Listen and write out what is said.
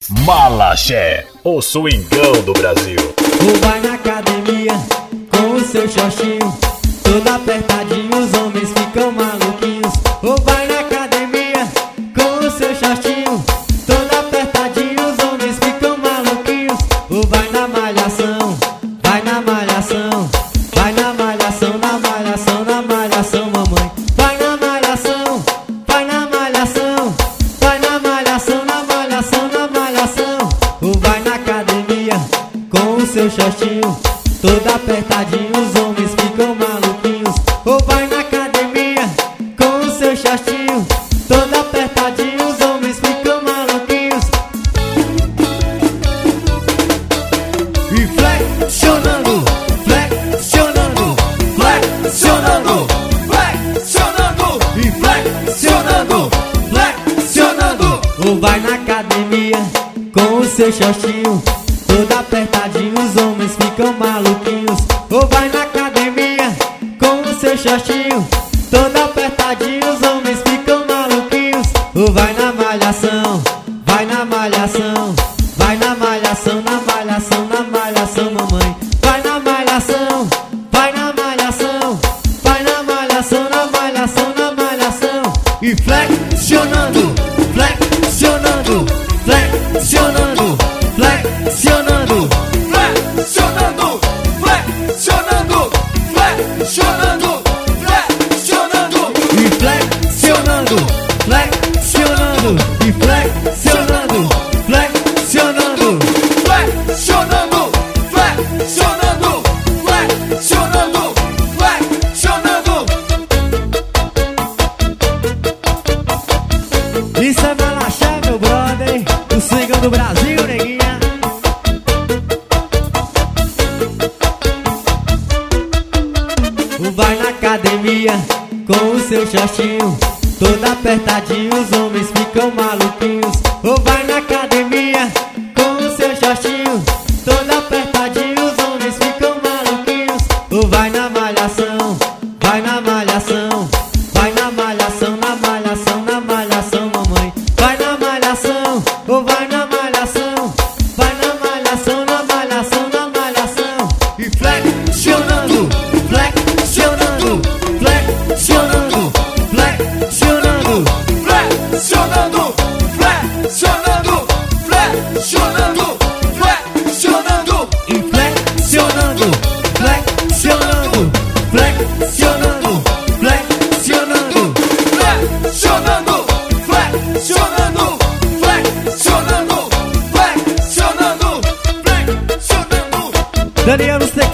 Malaxé, o swingão do Brasil. Ou vai na academia com o seu shortinho todo apertadinho, os homens ficam maluquinhos. Ou vai na academia com o seu shortinho todo apertadinho, os homens ficam maluquinhos. Ou vai na malhação, vai na malhação, vai na malhação, na malhação, na malhação, mamãe. Vai na malhação, vai na malhação, vai na malhação, na malhação, na malhação. Ou vai na academia com o seu shortinho todo apertadinho, os homens ficam maluquinhos. Ou vai na academia com o seu shortinho todo apertadinho, os homens ficam maluquinhos. E flexionando, flexionando, flexionando, flexionando, e flexionando, flexionando. Ou vai na academia com o seu shortinho todo apertadinho, os homens ficam maluquinhos. Ou vai na academia com o seu shortinho todo apertadinho, os homens ficam maluquinhos. Ou vai na malhação, vai na malhação, vai na malhação, na malhação, na malhação, mamãe. Vai na malhação, vai na malhação, vai na malhação, na malhação, na malhação. E flexionando, flexionando, flexionando, flexionando, flexionando, flexionando, flexionando, flexionando, e flexionando, flexionando, e flexionando, flexionando, flexionando, flexionando, flexionando, flexionando. Isso é Malaxé, meu brother, o swingão do Brasil, neguinha. Vai na academia com o seu shortinho todo apertadinho, os homens ficam maluquinhos. Ou vai na academia com o seu shortinho todo apertadinho, os homens ficam maluquinhos. Ou vai na malhação, vai na malhação, vai na malhação, na malhação, na malhação, mamãe. Vai na malhação, ou vai na malhação, vai na malhação, na malhação, na malhação. E flexionando, flexionando, flexionando, flexionando, flexionando, flexionando, flexionando, flexionando, e flexionando, flexionando, flexionando, flexionando, flexionando, flexionando, flexionando, flexionando, flexionando. Daniel